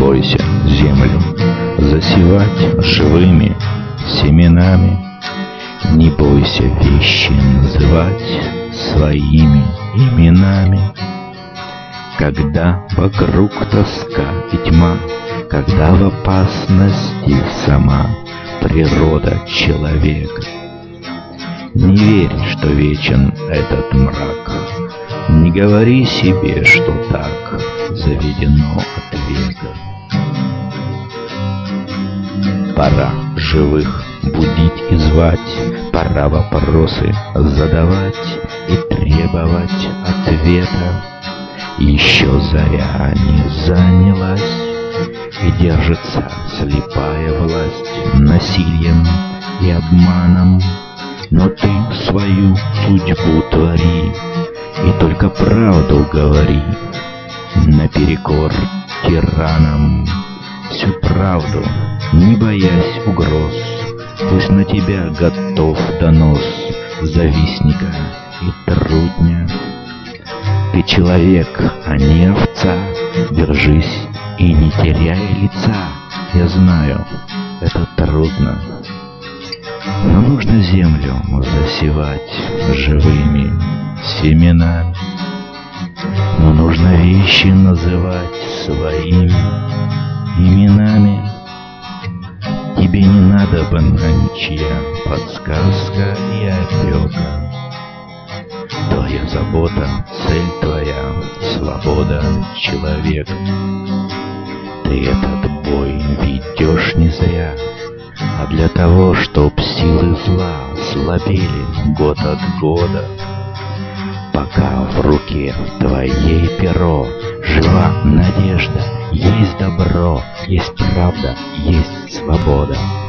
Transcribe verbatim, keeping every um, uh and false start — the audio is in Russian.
бойся землю засевать живыми семенами, не бойся вещи называть своими именами. Когда вокруг тоска и тьма, когда в опасности сама природа человека, не верь, что вечен этот мрак, не говори себе, что так заведено от века. Пора живых будить и звать, пора вопросы задавать и требовать ответа. Еще заря не занялась, и держится слепая власть насилием и обманом. Но ты свою судьбу твори и только правду говори, наперекор тиранам. Всю правду, не боясь угроз, пусть на тебя готов донос завистника и трудня. Ты человек, а не овца, держись и не теряй лица. Я знаю, это трудно, но нужно землю засевать живыми семенами. Но нужно вещи называть своими именами. Тебе не надо бы ничья подсказка и опека. Твоя забота, цель твоя, свобода человека. Ты этот бой ведешь не зря, а для того, чтоб силы зла слабели год от года. Пока в руке твоей перо, жива надежда, есть добро, есть правда, есть свобода.